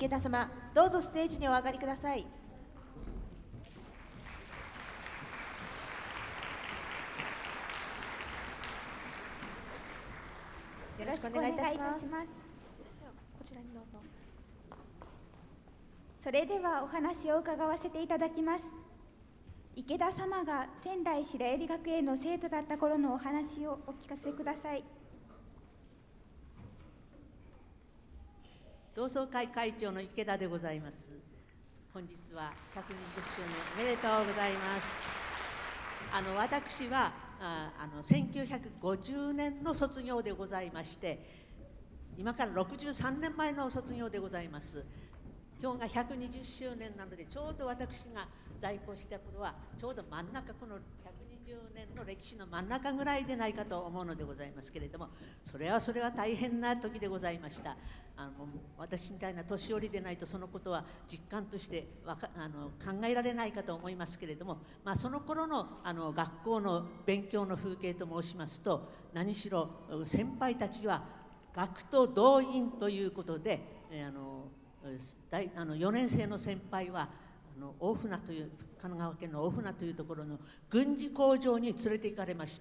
池田様、どうぞステージにお上がりください。よろしくお願いいたします。こちらにどうぞ。 それではお話を伺わせていただきます。池田様が仙台白百合学園の生徒だった頃のお話をお聞かせください。 同窓会会長の池田でございます。本日は120周年おめでとうございます。私は1950年の卒業でございまして、今から63年前の卒業でございます。今日が120周年なので、ちょうど私が在校した頃はちょうど真ん中、この120年の歴史の真ん中ぐらいでないかと思うのでございますけれども、それは大変な時でございました。私みたいな年寄りでないとそのことは実感として考えられないかと思いますけれども、その頃の学校の勉強の風景と申しますと、何しろ先輩たちは学徒動員ということで、4年生の先輩は大船という神奈川県の大船というところの軍事工場に連れて行かれまして、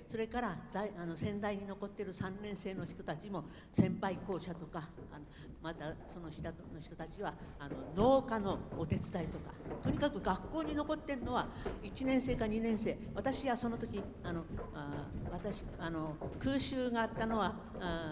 それから仙台に残っている3年生の人たちも先輩校舎とか、またその下の人たちは農家のお手伝いとか、とにかく学校に残っているのは1年生か2年生。私はその時空襲があったのは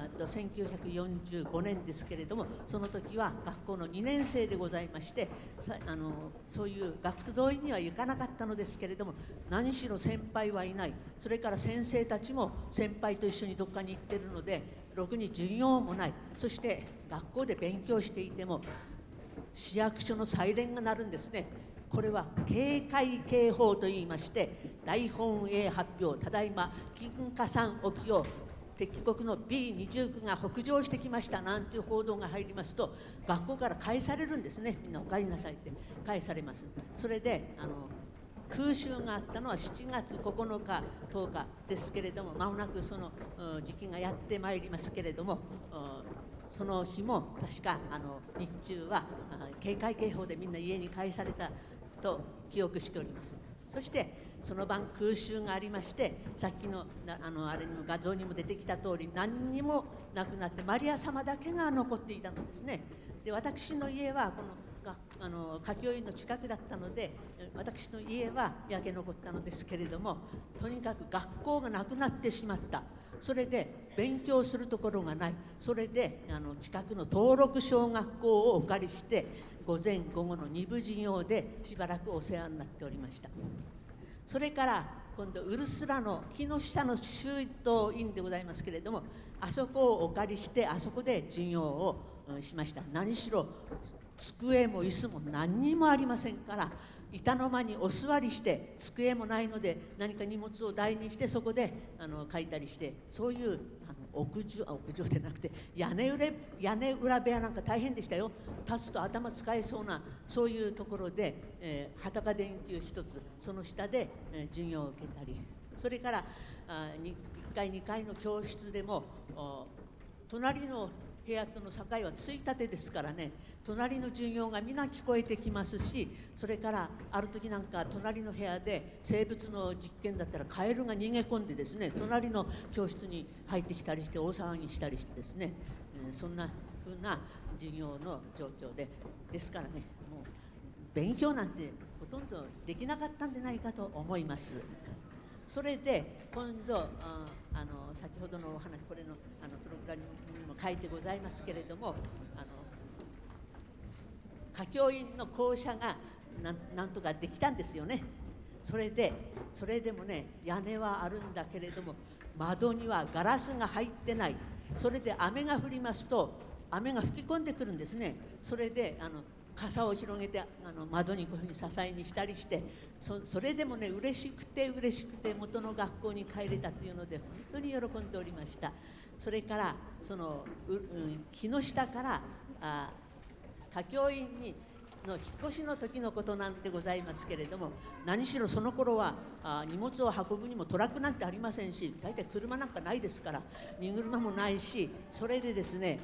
1945年ですけれども、その時は学校の2年生でございまして、そういう学徒動員には行かなかったのですけれども、何しろ先輩はいない。それから先生たちも先輩と一緒にどっかに行ってるので、ろくに授業もない。そして学校で勉強していても市役所のサイレンが鳴るんですね。これは警戒警報といいまして、大本営発表、ただいま金華山沖を敵国の B29 が北上してきましたなんていう報道が入りますと、学校から返されるんですね。みんなお帰りなさいって返されます。それで空襲があったのは7月9日10日ですけれども、間もなくその時期がやってまいりますけれども、その日も確か日中は警戒警報でみんな家に帰されたと記憶しております。そしてその晩空襲がありまして、さっきのあれの画像にも出てきた通り、何にもなくなってマリア様だけが残っていたのですね。で、私の家はこの夏教院の近くだったので、私の家は焼け残ったのですけれども、とにかく学校がなくなってしまった。それで勉強するところがない。それで近くの登録小学校をお借りして、午前午後の2部授業でしばらくお世話になっておりました。それから今度ウルスラの木下の修道院でございますけれども、あそこをお借りしてあそこで授業をしました。何しろ机も椅子も何にもありませんから、板の間にお座りして、机もないので何か荷物を台にしてそこで書いたりして、そういう屋上でなくて屋根裏部屋なんか大変でしたよ。立つと頭使えそうなそういうところで、裸電球一つその下で、授業を受けたり、それから1階2階の教室でも隣の部屋との境はついたてですからね、隣の授業が皆聞こえてきますし、それからある時なんか隣の部屋で生物の実験だったらカエルが逃げ込んでですね、隣の教室に入ってきたりして大騒ぎしたりしてですね、そんな風な授業の状況ですからね、もう勉強なんてほとんどできなかったんじゃないかと思います。それで今度先ほどのお話、これのプログラムにも書いてございますけれども、夏教院の校舎がなんとかできたんですよね。それでもね、屋根はあるんだけれども窓にはガラスが入ってない。それで雨が降りますと雨が吹き込んでくるんですね。それで傘を広げて窓にこういうふうに支えにしたりして、それでもね嬉しくて元の学校に帰れたというので本当に喜んでおりました。それから木下から夏教院の引っ越しの時のことなんでございますけれども、何しろその頃は荷物を運ぶにもトラックなんてありませんし、大体車なんかないですから荷車もないし、それでですね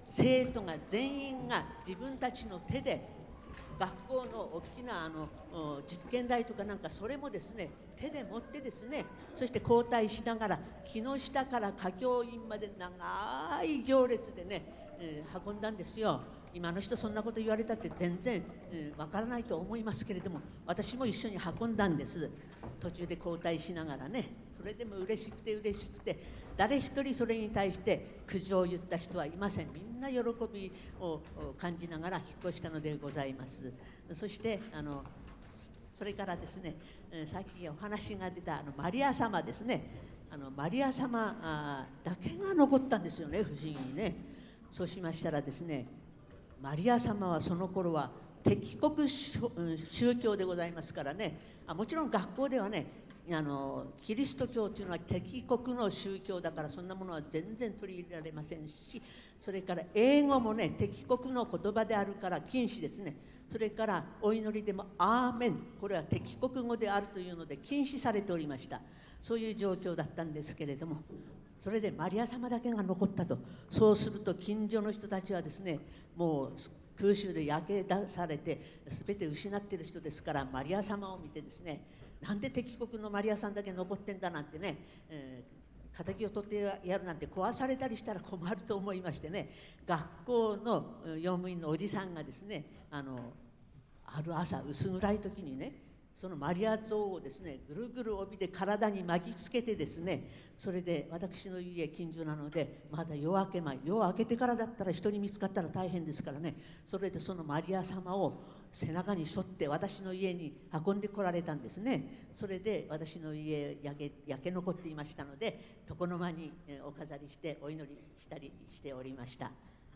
生徒が全員が自分たちの手で学校の大きな実験台とかなんかそれもですね手で持ってですね、そして交代しながら木の下から歌教員まで長い行列でね、運んだんですよ。今の人そんなこと言われたって全然わからないと思いますけれども、私も一緒に運んだんです。途中で交代しながらね。それでも嬉しくて嬉しくて、誰一人それに対して苦情を言った人はいません。みんな喜びを感じながら引っ越したのでございます。そしてそれからですね、さっきお話が出たマリア様ですね。マリア様だけが残ったんですよね、不思議にね。そうしましたらですね、マリア様はその頃は敵国宗教でございますからね、もちろん学校ではね、キリスト教というのは敵国の宗教だから、そんなものは全然取り入れられませんし、それから英語もね敵国の言葉であるから禁止ですね。それからお祈りでもアーメン、これは敵国語であるというので禁止されておりました。そういう状況だったんですけれども、それでマリア様だけが残ったと。そうすると近所の人たちはですね、もう空襲で焼け出されて全て失っている人ですから、マリア様を見てですね、なんで敵国のマリアさんだけ残ってんだなんてね、敵を取ってやるなんて壊されたりしたら困ると思いましてね、学校の用務員のおじさんがですね、ある朝薄暗い時にね、そのマリア像をですねぐるぐる帯で体に巻きつけてですね、それで私の家近所なのでまだ夜明け前、夜明けてからだったら人に見つかったら大変ですからね、それでそのマリア様を背中に背負って私の家に運んでこられたんですね。それで私の家焼け残っていましたので、床の間にお飾りしてお祈りしたりしておりました。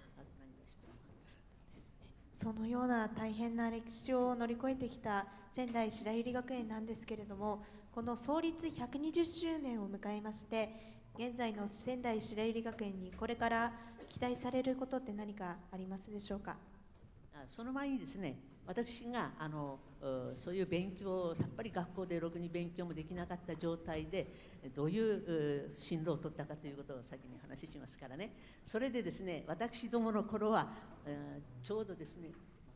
そのような大変な歴史を乗り越えてきた仙台白百合学園なんですけれども、この創立120周年を迎えまして、現在の仙台白百合学園にこれから期待されることって何かありますでしょうか。 その前にですね、私がそういう勉強をさっぱり学校でろくに勉強もできなかった状態でどういう進路を取ったかということを先に話しますからね。それでですね、私どもの頃はちょうどですね、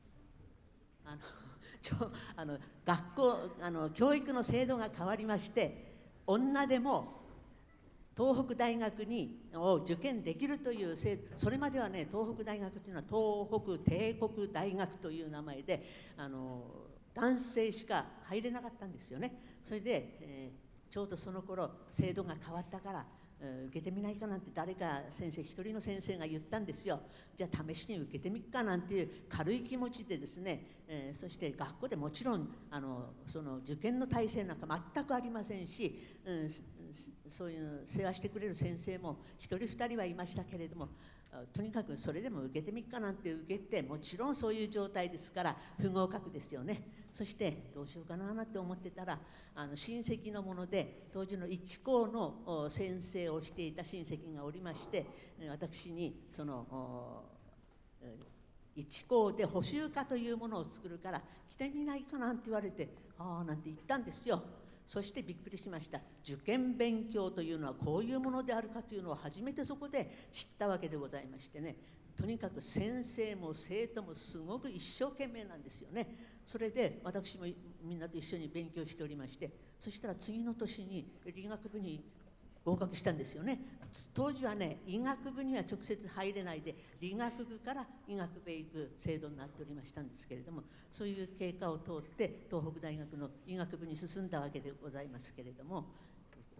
学校教育の制度が変わりまして、女でも東北大学を受験できるという制度、それまではね、東北大学というのは東北帝国大学という名前で男性しか入れなかったんですよね。それで、ちょうどその頃制度が変わったから受けてみないかなんて誰か一人の先生が言ったんですよ。じゃあ試しに受けてみっかなんていう軽い気持ちでですね、そして学校でもちろんその受験の体制なんか全くありませんし、そういう世話してくれる先生も一人二人はいましたけれども、とにかくそれでも受けてみっかなんて受けて、もちろんそういう状態ですから不合格ですよね。そしてどうしようかななんて思ってたら、親戚のもので当時の一校の先生をしていた親戚がおりまして、私にその一校で補習科というものを作るから来てみないかなんて言われて、ああなんて言ったんですよ。そしてびっくりしました。受験勉強というのはこういうものであるかというのを初めてそこで知ったわけでございましてね、とにかく先生も生徒もすごく一生懸命なんですよね。それで私もみんなと一緒に勉強しておりまして、そしたら次の年に理学部に合格したんですよね。当時はね、医学部には直接入れないで理学部から医学部へ行く制度になっておりましたんですけれども、そういう経過を通って東北大学の医学部に進んだわけでございますけれども、時間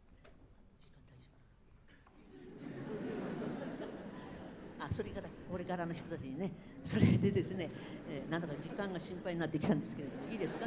大丈夫それからこれからの人たちにね、それでですね、なんだか時間が心配になってきたんですけれども、いいですか。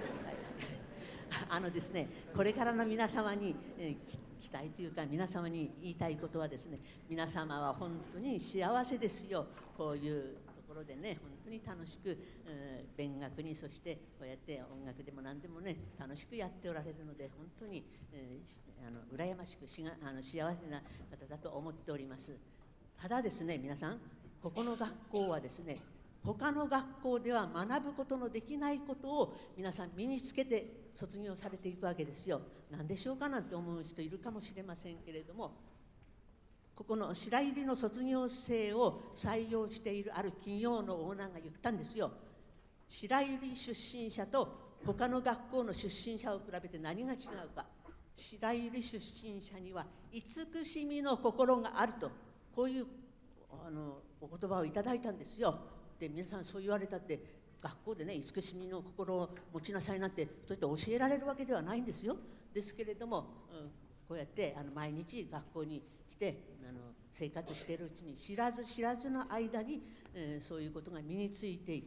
ですね、これからの皆様に、期待というか皆様に言いたいことはですね、皆様は本当に幸せですよ。こういうところでね、本当に楽しく、勉学に、そしてこうやって音楽でも何でもね楽しくやっておられるので、本当に、羨ましく幸せな方だと思っております。ただですね、皆さん、ここの学校はですね、他の学校では学ぶことのできないことを皆さん身につけて卒業されていくわけですよ。何でしょうかなんて思う人いるかもしれませんけれども、 ここの白百合の卒業生を採用しているある企業のオーナーが言ったんですよ。白百合出身者と他の学校の出身者を比べて何が違うか。白百合出身者には慈しみの心があると、こういうお言葉をいただいたんですよ。で、皆さんそう言われたって、学校でね、慈しみの心を持ちなさいなんてそうやって教えられるわけではないんですよ。ですけれども、こうやって毎日学校に来て生活しているうちに知らず知らずの間に、そういうことが身についていって、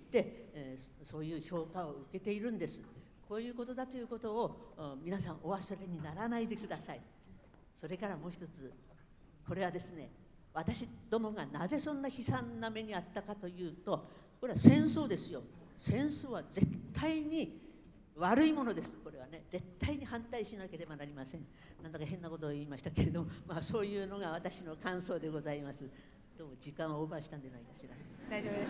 そういう評価を受けているんです。こういうことだということを皆さんお忘れにならないでください。それからもう一つ、これはですね、私どもがなぜそんな悲惨な目にあったかというと、これは戦争ですよ。戦争は絶対に悪いものです。これはね、絶対に反対しなければなりません。なんだか変なことを言いましたけれども、そういうのが私の感想でございます。どうも時間をオーバーしたんじゃないかしら。 大丈夫です。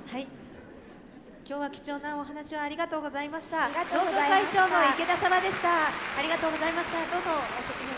はい。今日は貴重なお話をありがとうございました。 ありがとうご同窓ざいました。 会長の池田様でした。ありがとうございました。どうぞお席に